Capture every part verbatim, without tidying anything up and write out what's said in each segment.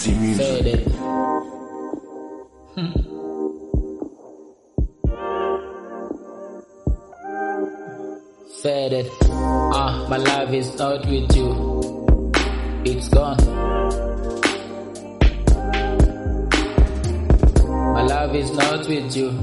Easy music. Faded. Faded. Ah, my love is not with you. It's gone. My love is not with you.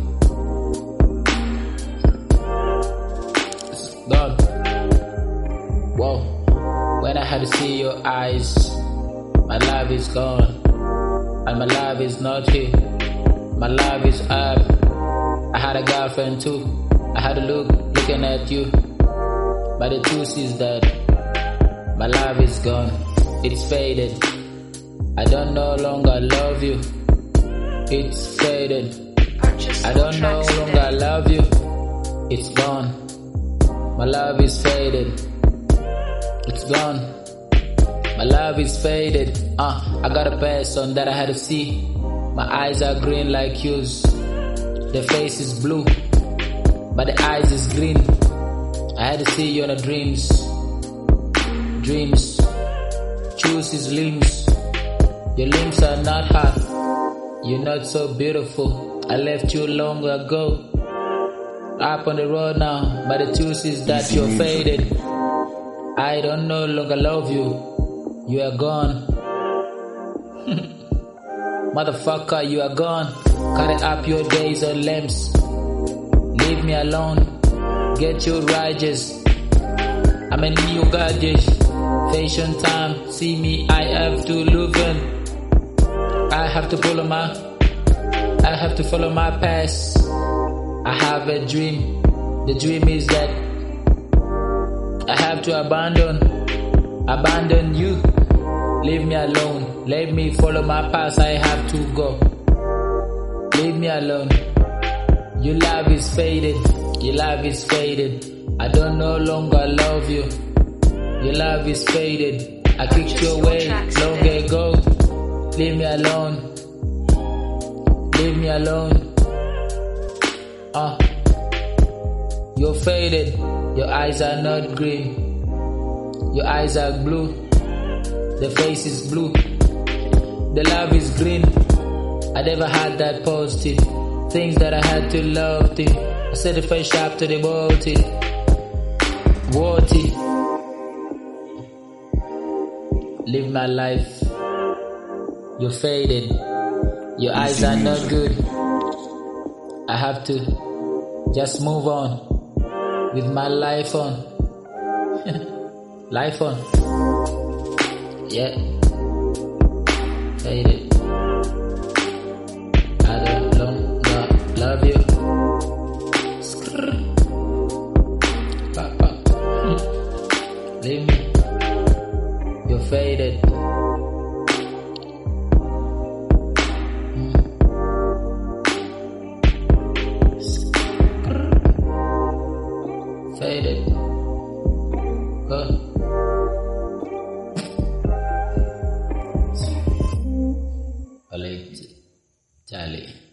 It's gone. Whoa. When I had to see your eyes, my love is gone. And my love is not here. My love is up. I had a girlfriend too. I had to look, looking at you. But the truth is that my love is gone. It's faded. I don't no longer love you. It's faded. I don't no longer love you. It's gone. My love is faded. It's gone. My love is faded. Uh, I got a person that I had to see. My eyes are green like yours. The face is blue, but the eyes is green. I had to see you in the dreams. Dreams. Choose his limbs. Your limbs are not hard. You're not so beautiful. I left you long ago. Up on the road now, but the truth is that you're faded. I don't no longer love you. You are gone. Motherfucker, you are gone. Cut up your days or lamps. Leave me alone. Get your righteous. I'm a new gadget. Fashion time. See me, I have to live in. I have to follow my I have to follow my past. I have a dream. The dream is that I have to abandon Abandon you. Leave me alone. Let me follow my past. I have to go. Leave me alone. Your love is faded. Your love is faded. I don't no longer love you. Your love is faded. I kicked you away long ago. Leave me alone. Leave me alone. Uh, you're faded. Your eyes are not green. Your eyes are blue. The face is blue. The love is green. I never had that positive. Things that I had to love to. I set the face sharp to the body. Water. Live my life. You're faded. Your eyes are not good. I have to just move on with my life on. Life on. Yeah. Faded. I don't longer love you. Papa. Leave me. You're faded. Faded. Go. Charlie.